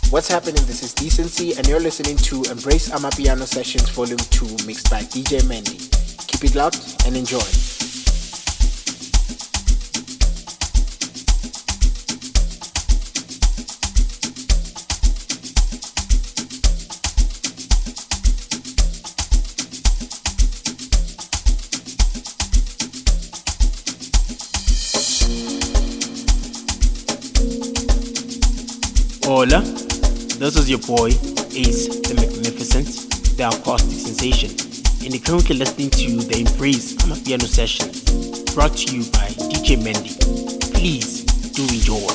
What's happening? This is Decency, and you're listening to Embrace Amapiano Sessions Volume 2, mixed by DJ Mendy. Keep it loud and enjoy. Hola, this is your boy, Ace the Magnificent, the acoustic sensation, and you're currently listening to the Embrace Amapiano Sessions, brought to you by DJ Mendy. Please do enjoy.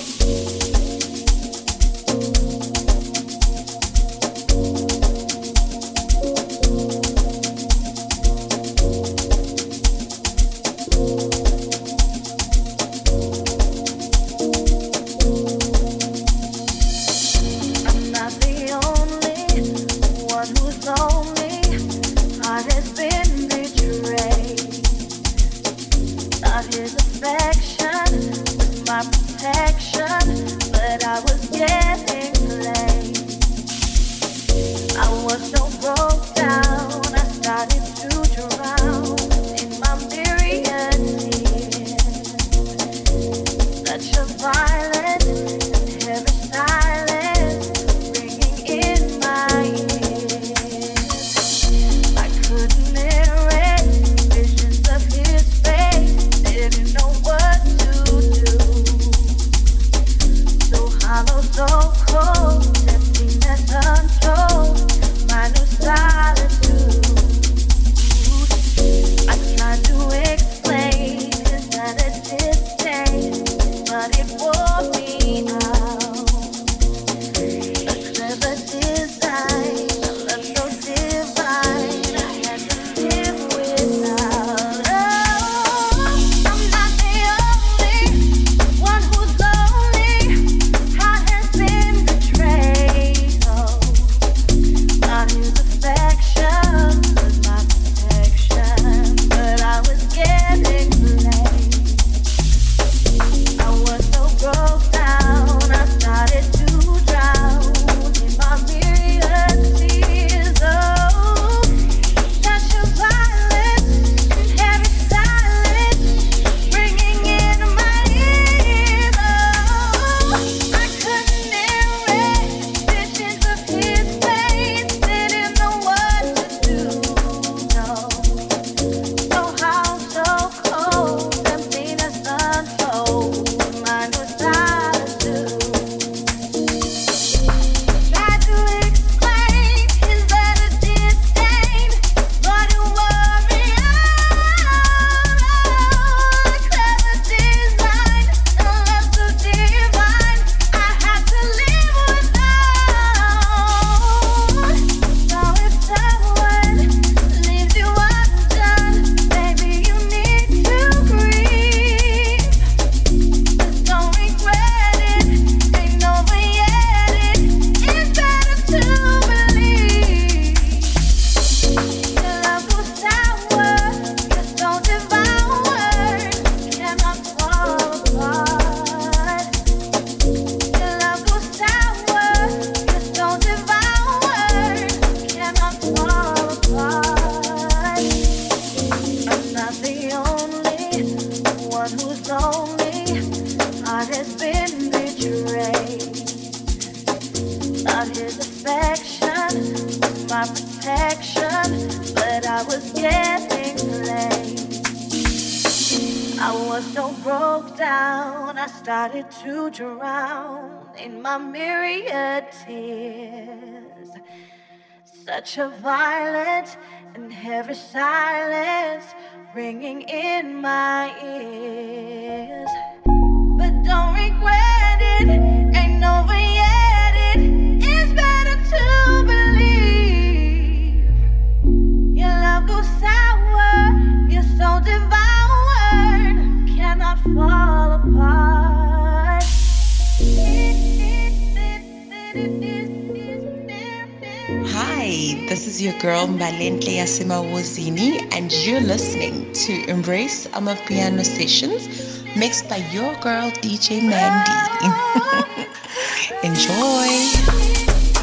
To drown in my myriad tears. Such a violent and heavy silence ringing in my ears. But don't regret it, ain't over yet. It's better to believe. Your love goes sour, your soul devoured, cannot fall apart. Hi, this is your girl Malentle Yasima Wozini, and you're listening to Embrace Amapiano Sessions, mixed by your girl DJ Mandy. Enjoy!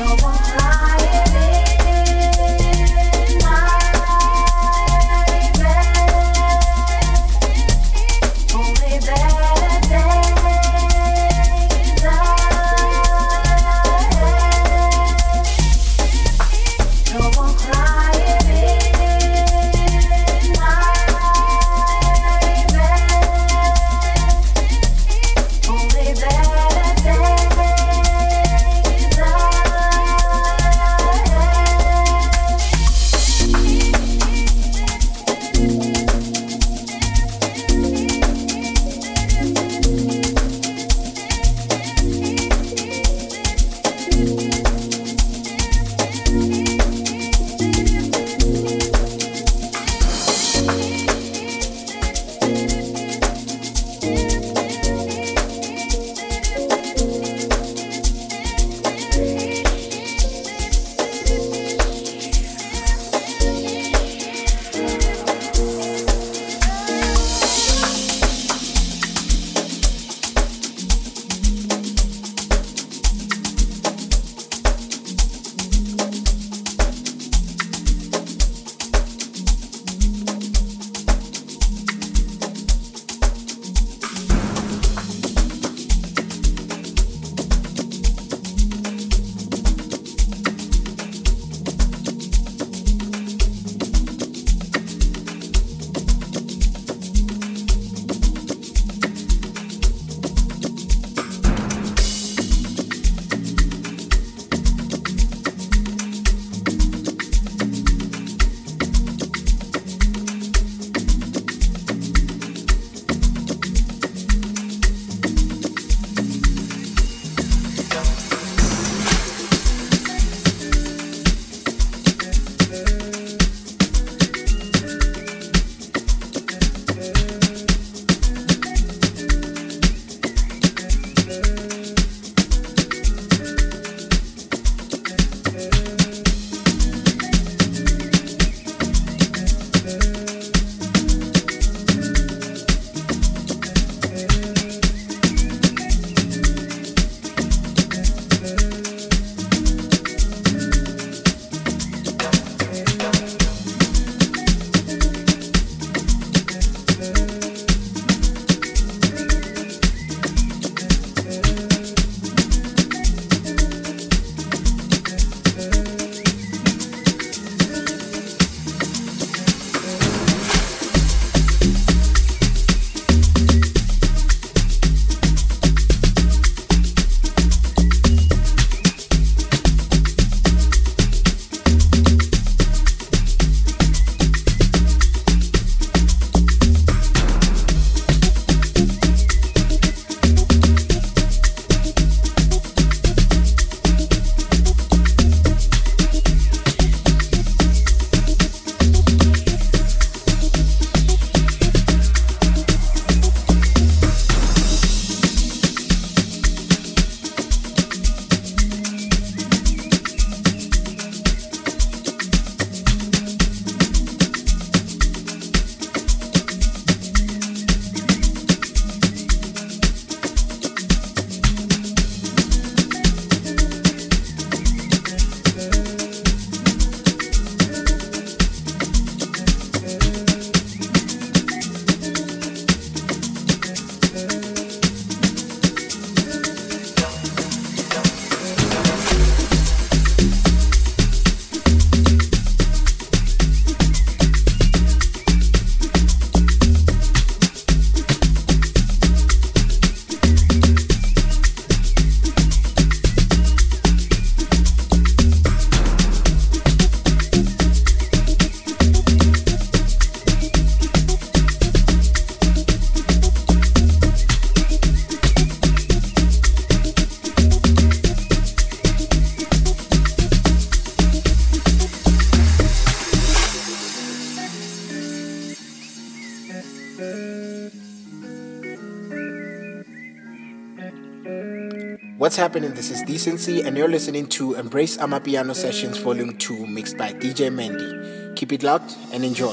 What's happening? This is Decency, and you're listening to Embrace Amapiano Sessions Volume 2, mixed by DJ Mendy. Keep it locked and enjoy.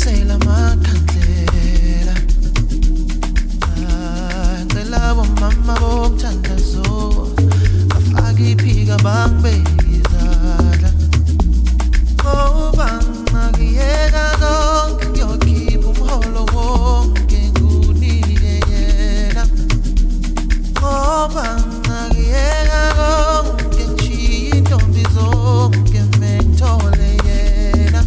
ngicela amakhandlela ngicela bomama bomthandazo bafake iphika bangibeke izandla ngoba ngakuyeka konke ngiyokhipha umholo wonke ngikunike yena ngoba ngakuyeka konke ngishiye intombi zonke mengithole yena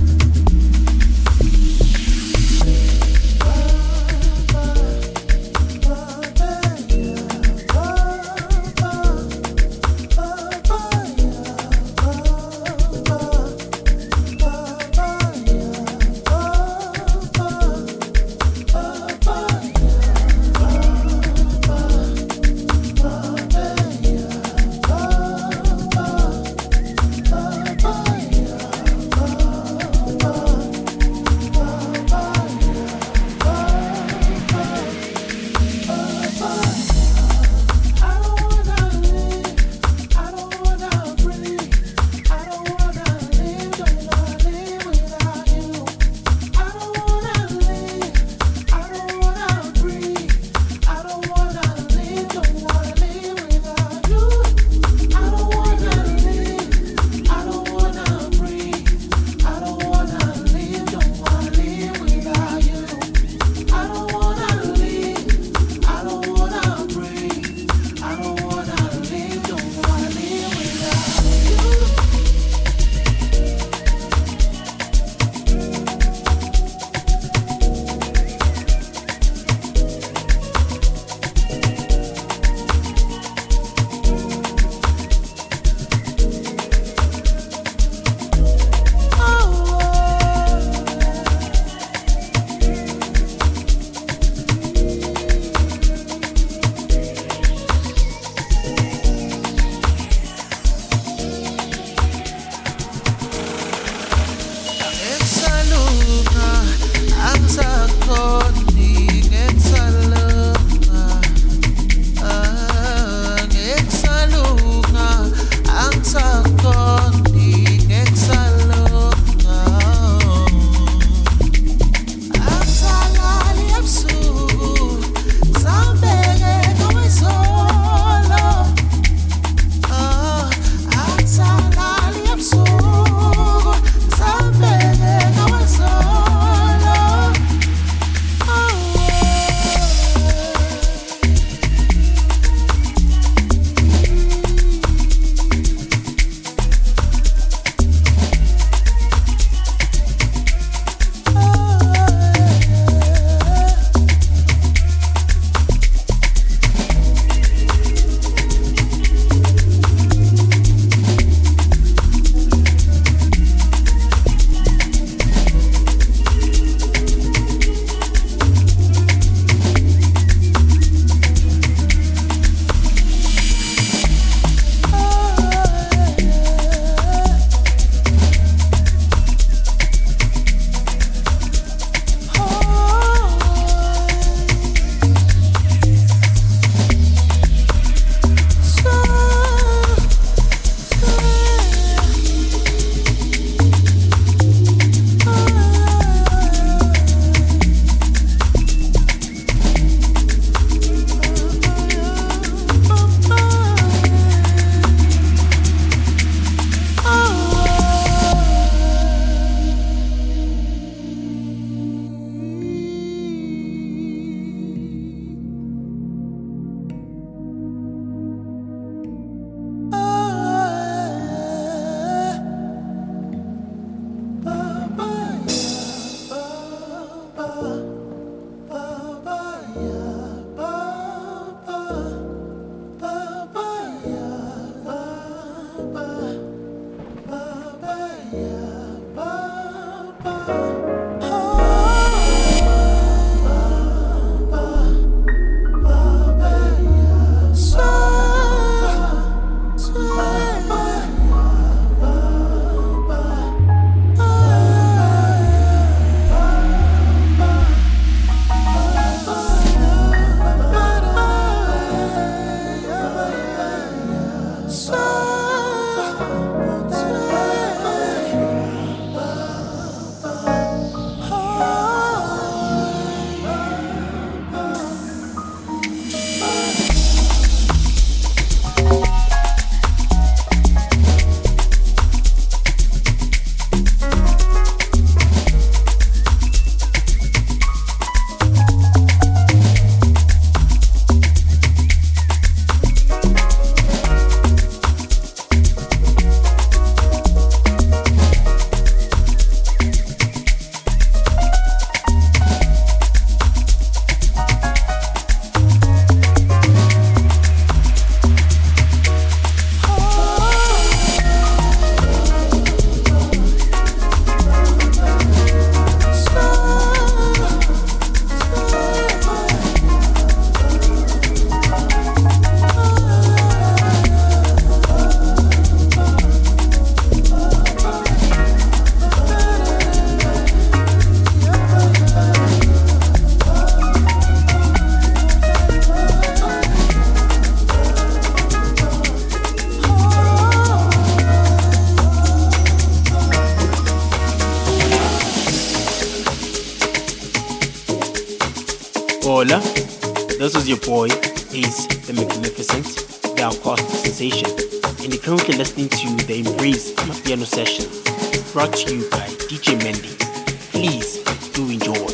Hola, this is your boy, Ace the Magnificent, the acoustic sensation, and you're currently listening to the Embrace Amapiano Session, brought to you by DJ Mendy. Please do enjoy.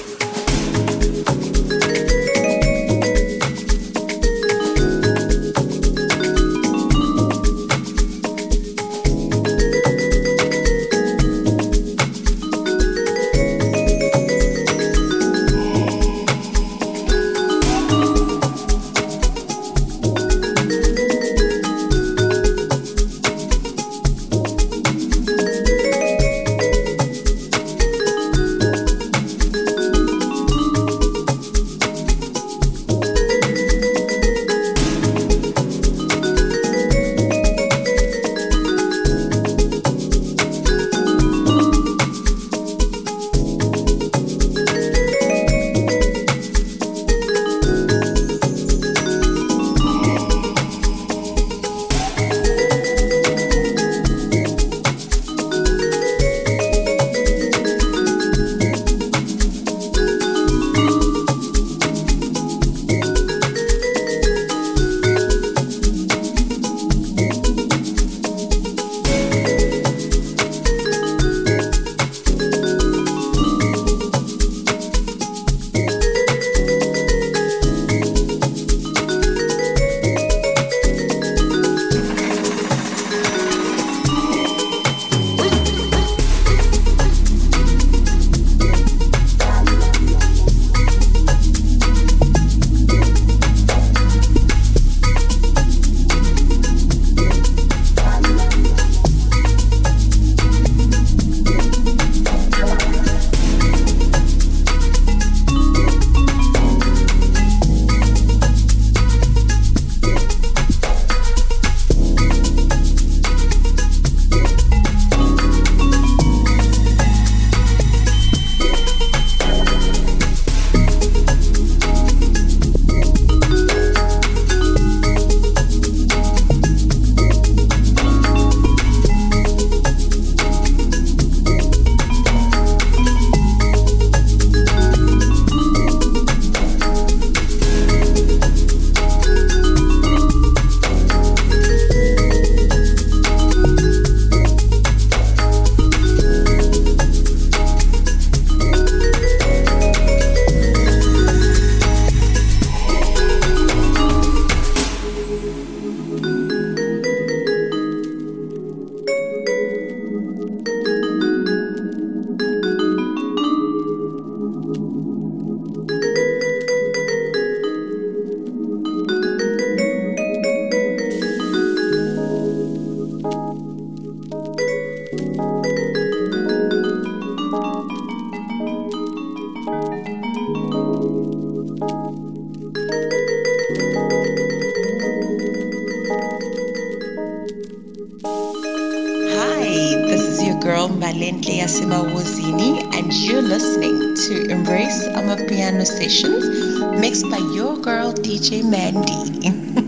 Mbalendle Yasemawozini, and you're listening to Embrace Amapiano Sessions, mixed by your girl DJ Mandy.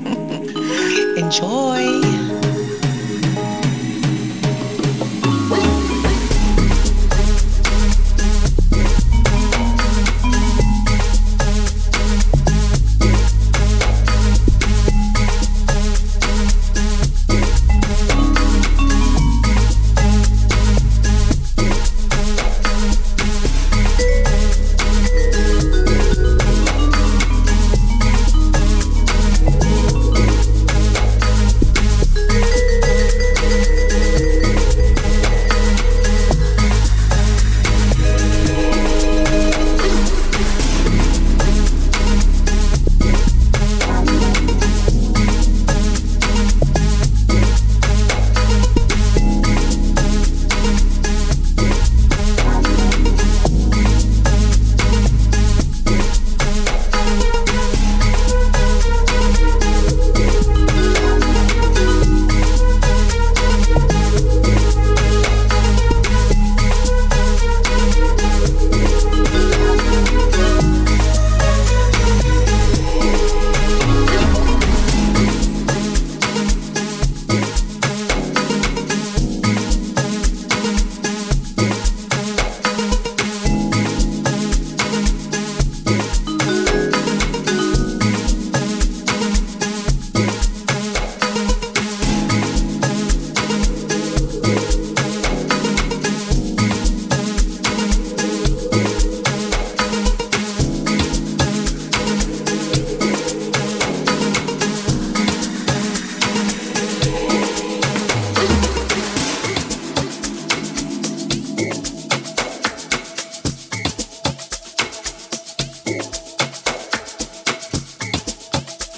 Enjoy.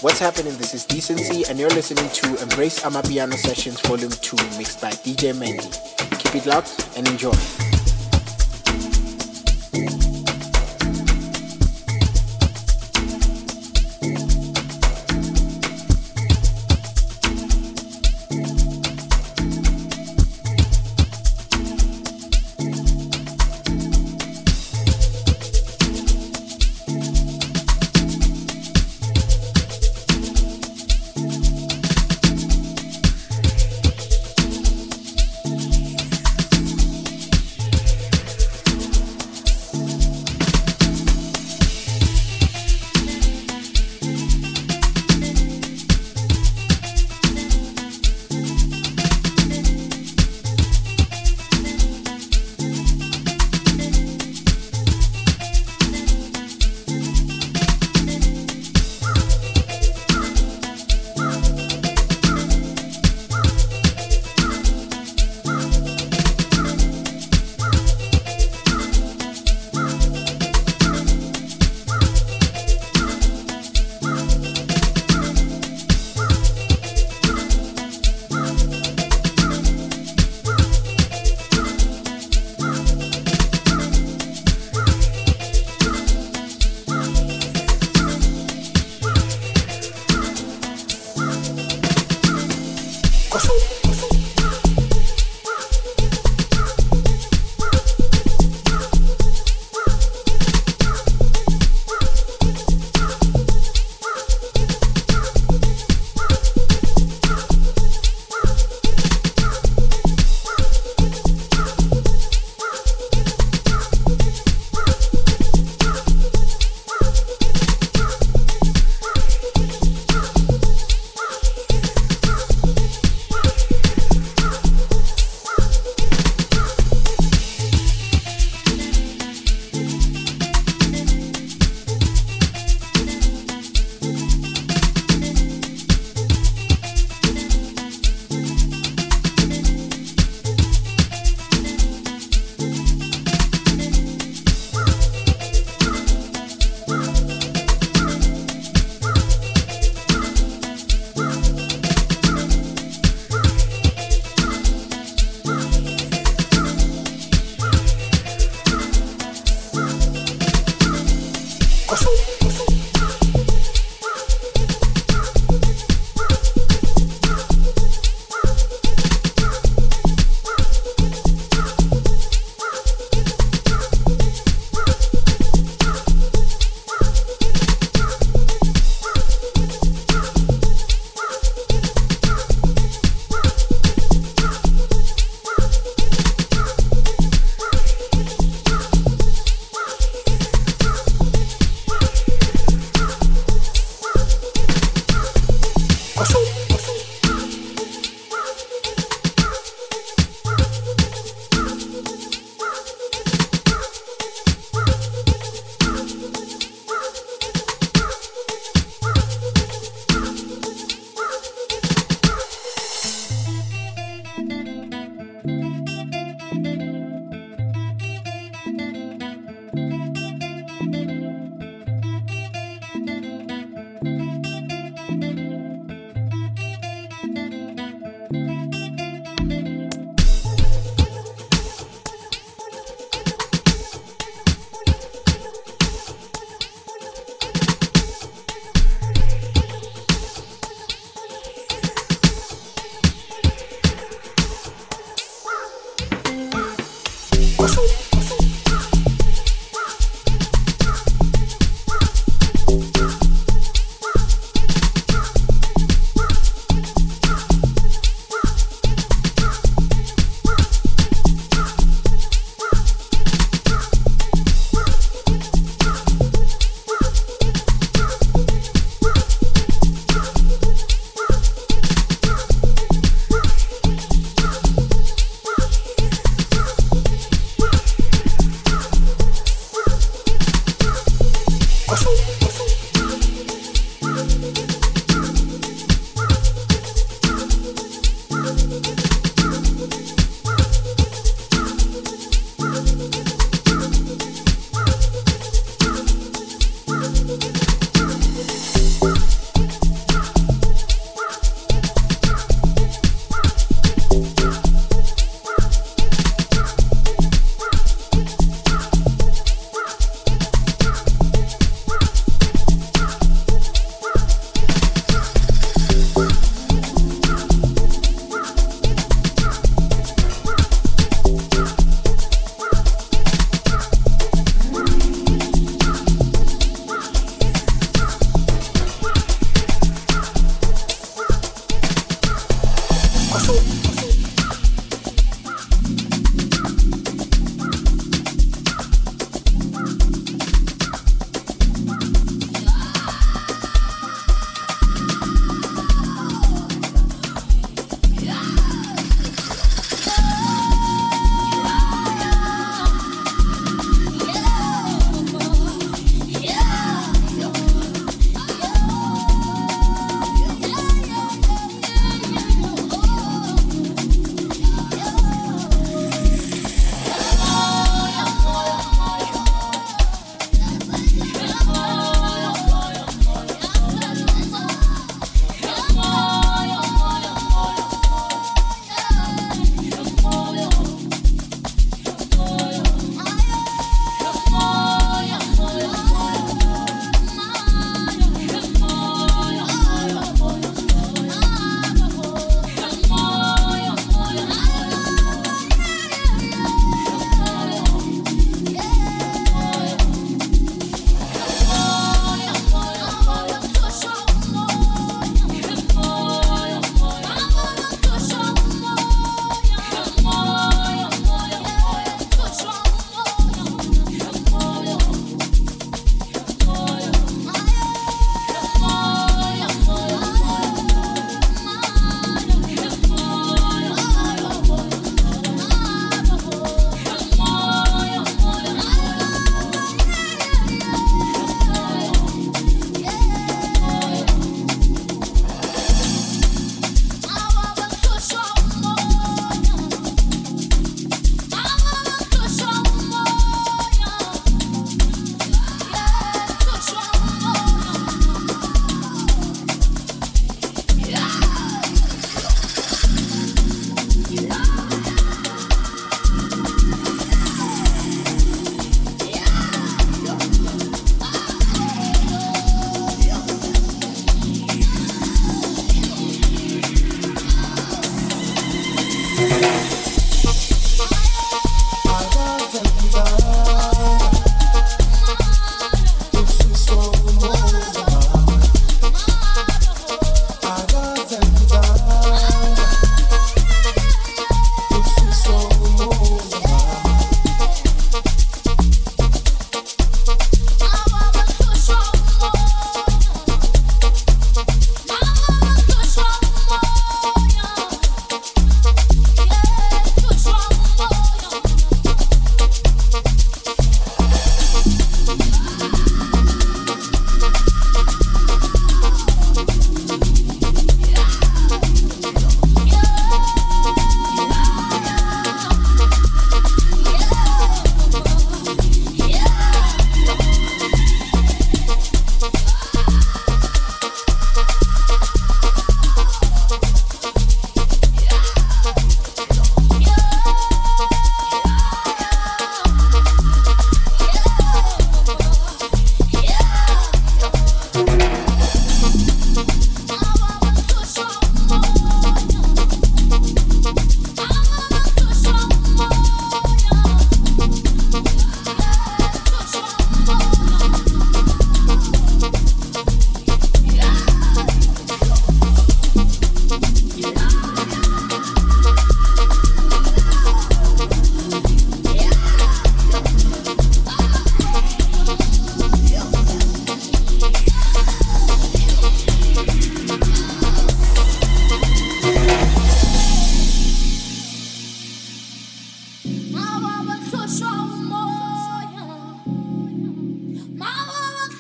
What's happening? This is Decency, and you're listening to Embrace Amapiano Sessions Volume 2, mixed by DJ Mendy. Keep it locked and enjoy.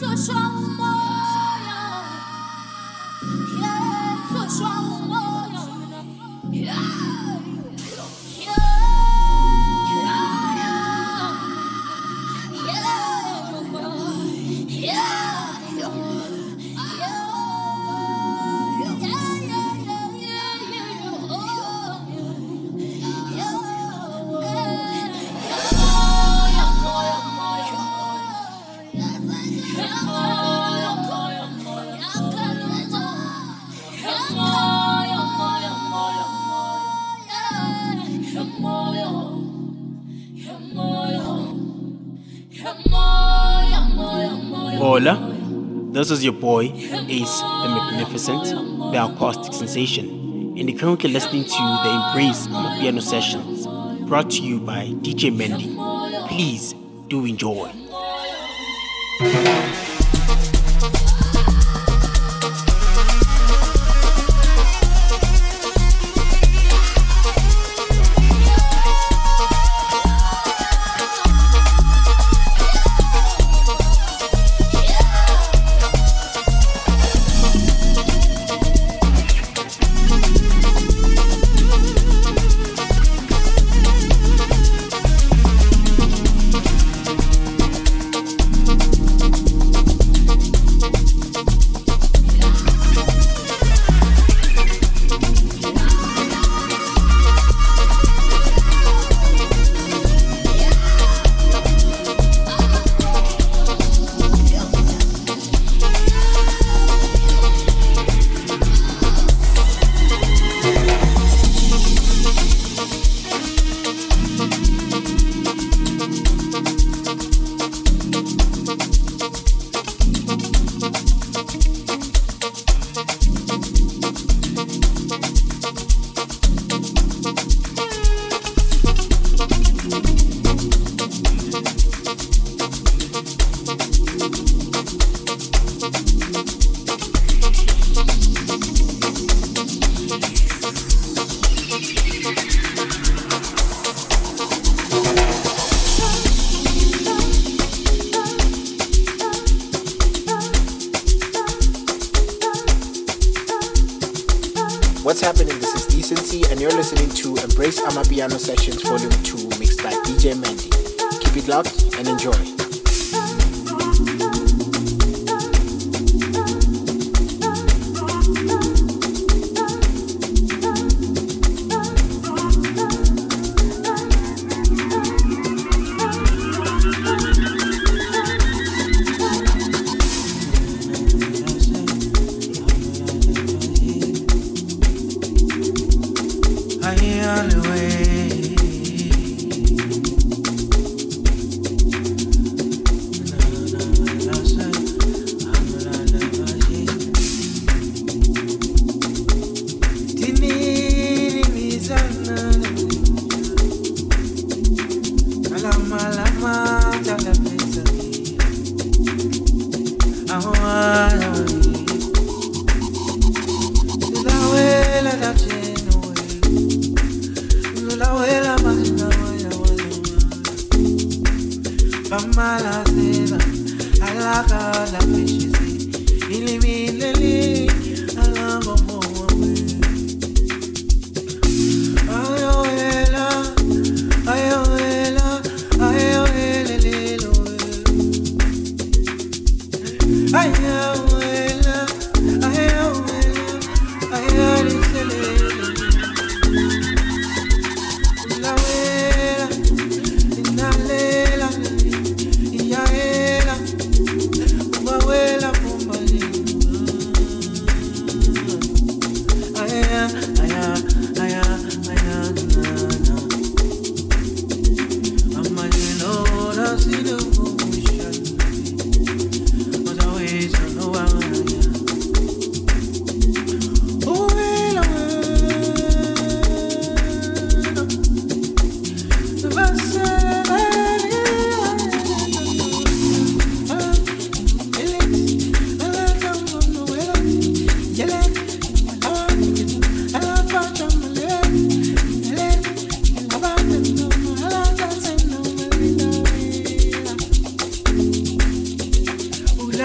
Hola, this is your boy, Ace the Magnificent, the acoustic sensation, and you're currently listening to the Embrace Amapiano Sessions, brought to you by DJ Mendy. Please do enjoy. What's happening? This is Decency, and you're listening to Embrace Amapiano Sessions Volume 2, mixed by DJ Mendy. Keep it locked and enjoy. I know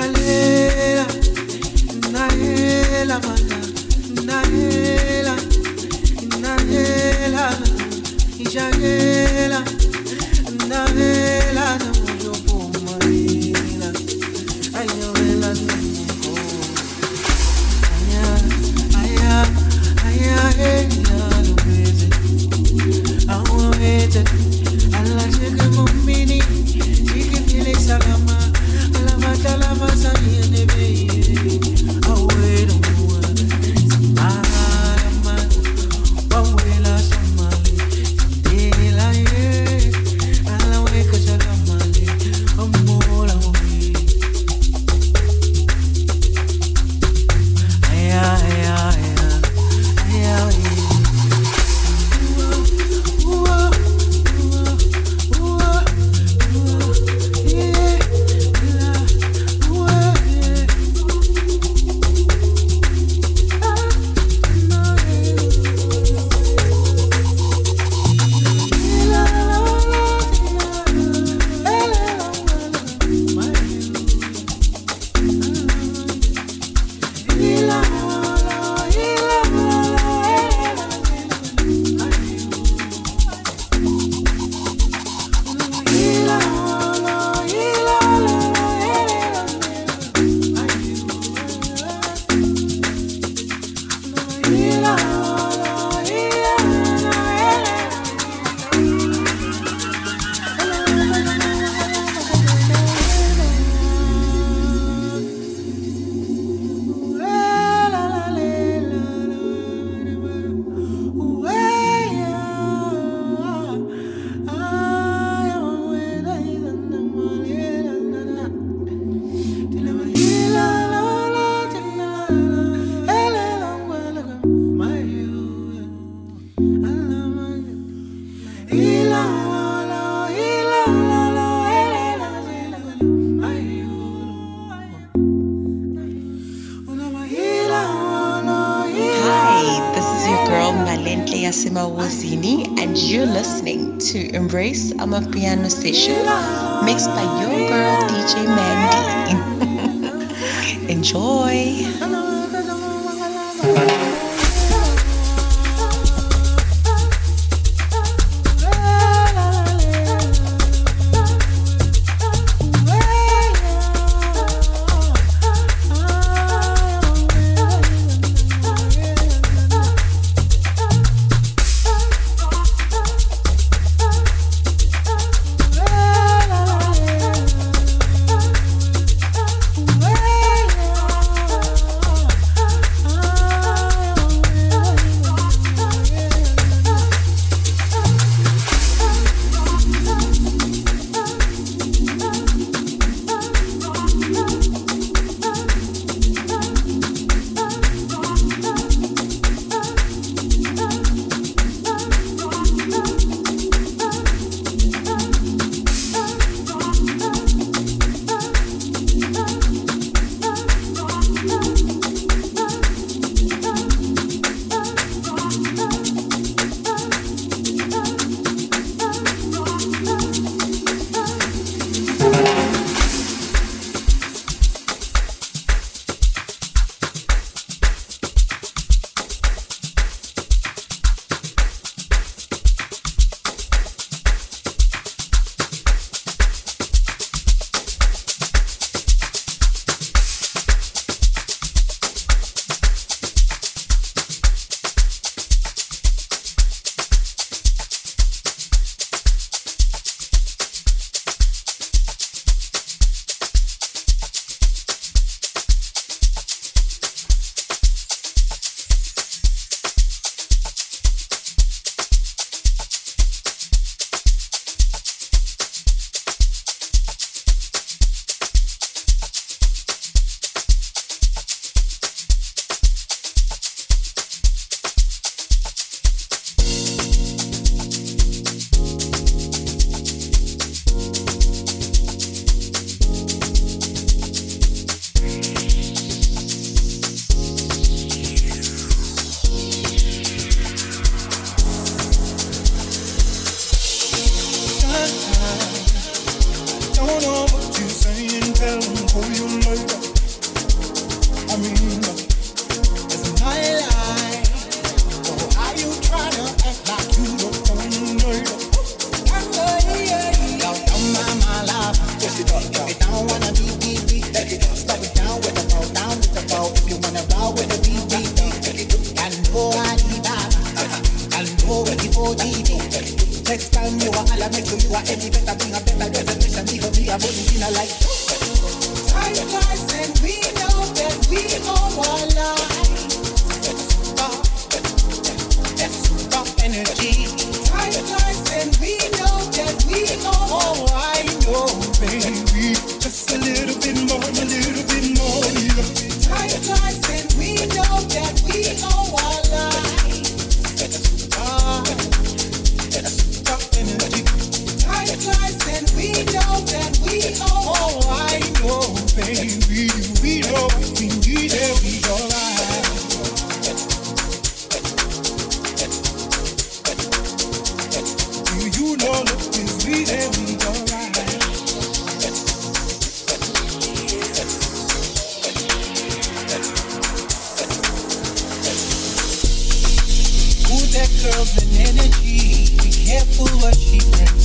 And you're listening to Embrace Amapiano Session, mixed by your girl DJ Mandy. Enjoy. are any better, bring a better reservation. Even me, I wouldn't feel like. Time flies and we know that we owe our lives. That's super energy. Time flies and we know that we owe. Oh, I know, baby. Just a little bit more, a little bit more. Time flies and we know that we owe our lives. That's super energy. Time flies and we know that we owe. Oh, I know, baby. We know we need it. We alright. Do you know that we need it? We alright. Who that girl's an energy? Be careful what she brings.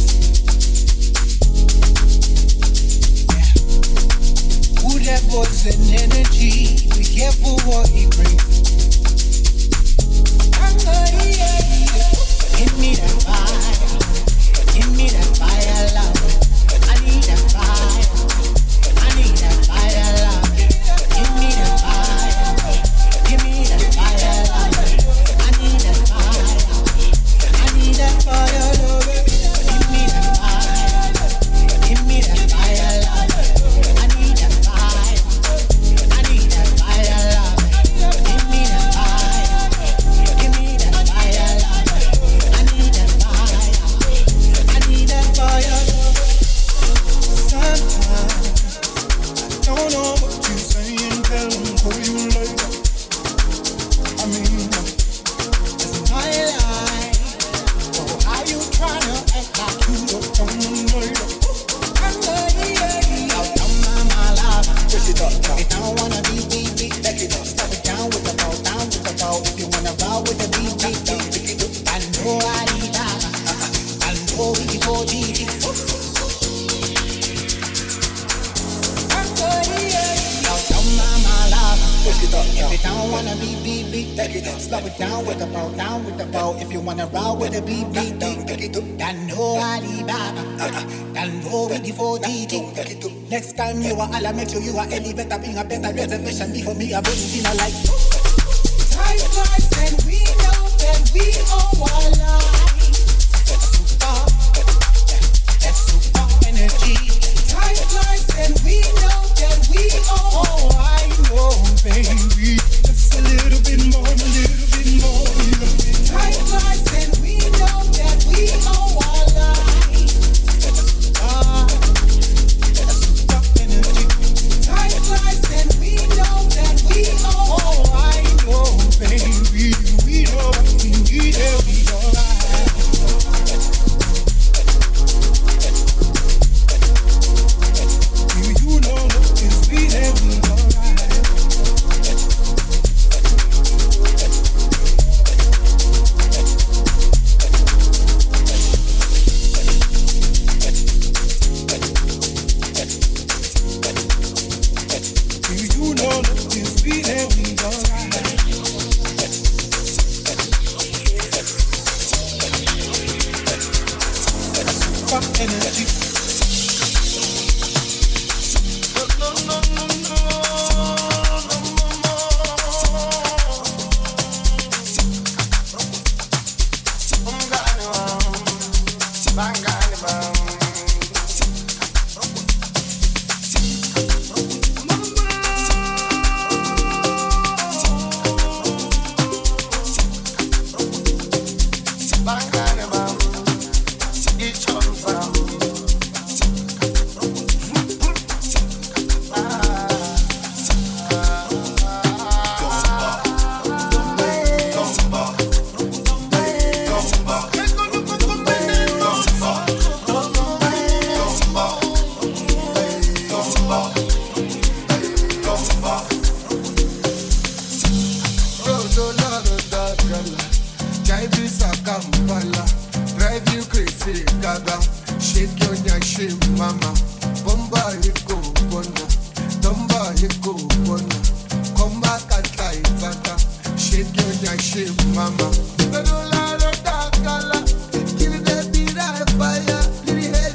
Who that boy's an energy? Be careful what he brings. Give me that fire. Give me that fire, love. I need that fire. I need that fire, love. Give me that fire. Give me that fire, love. I need that fire. I need that fire, love. Give me that fire. Give me that fire, love. I need that fire. I need that fire, love. Give me that fire. Give me that fire, love. I need that fire. I need that fire, love. Sometimes I don't know what you're saying. Tell them call you later. I mean, it's my life. So how you tryna act like you don't know later? My love. Push it up, if I don't wanna be, back it up. Stop it down with the ball, down with the ball. If you wanna roll with the beat, pick it up. I know I need that. I know we go deep. My love. Push it up, if you don't wanna be, back it up. Slow it down with the ball, down with the ball. If you wanna roll with the beat, pick it up. I know I need that. I know we go deep. Next time you are, I'll make sure you are elevator. Bring a better reservation before me. I wouldn't feel like. Time flies and we know that we owe our lives. That's super energy. Time flies and we know that we owe. Oh, I know, baby. Just a little bit more, a little bit more. Time flies and we know that we owe our lives. That's super energy. Time flies and we know that we owe. Oh, I know, baby. We know we need it. We alright. Do you know that it's we there? We alright. Do you know that it's we there? We alright. Fuck energy. Mama,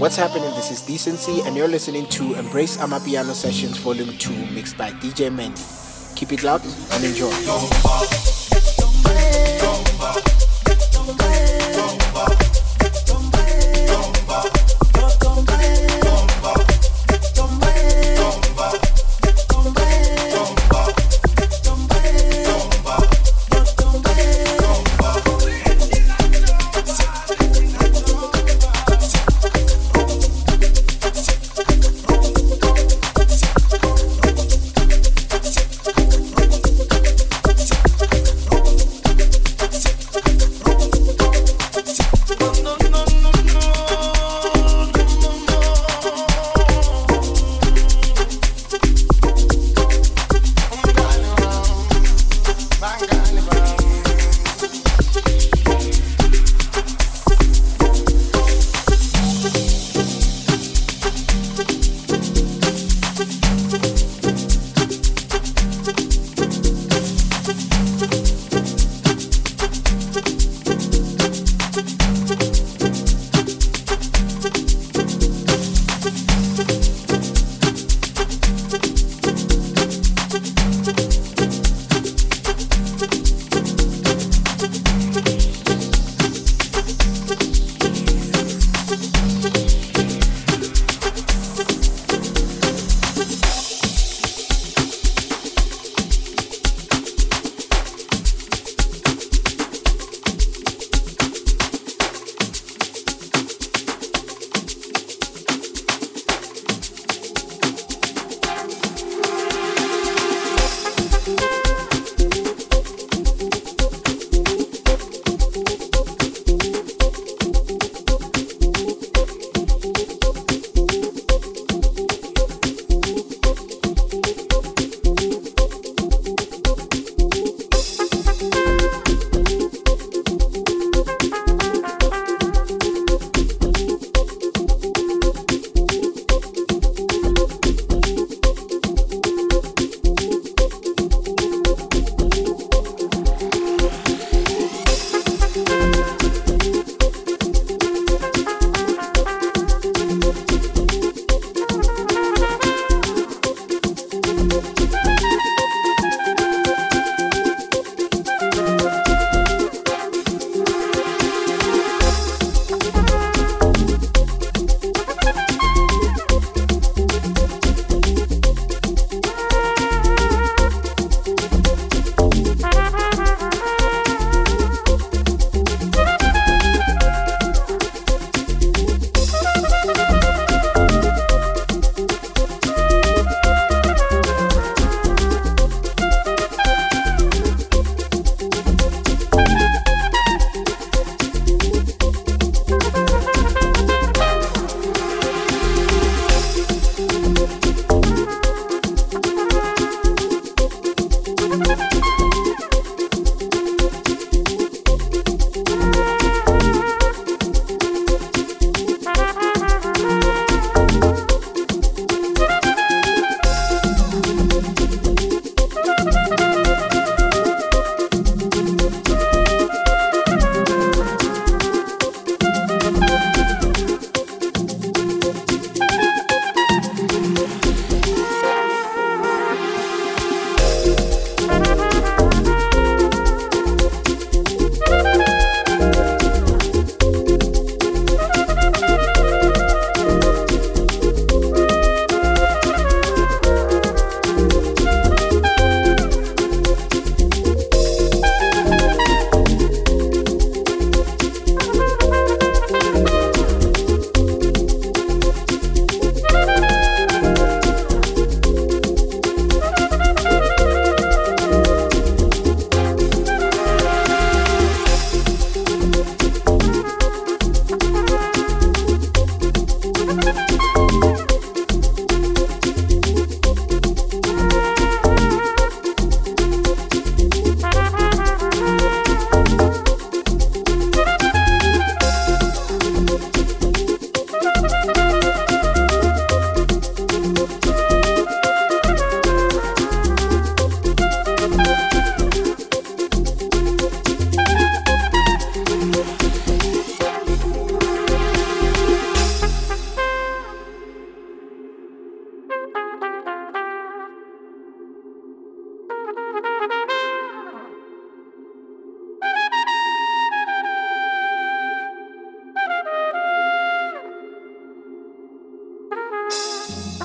What's happening? This is Decency, and you're listening to Embrace Amapiano Sessions Volume 2, mixed by DJ Mendy. Keep it loud and enjoy.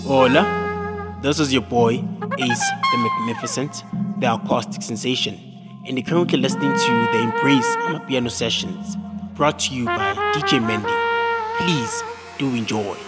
Hola, this is your boy, Ace the Magnificent, the acoustic sensation, and you're currently listening to the Embrace Amapiano Sessions, brought to you by DJ Mendy. Please do enjoy.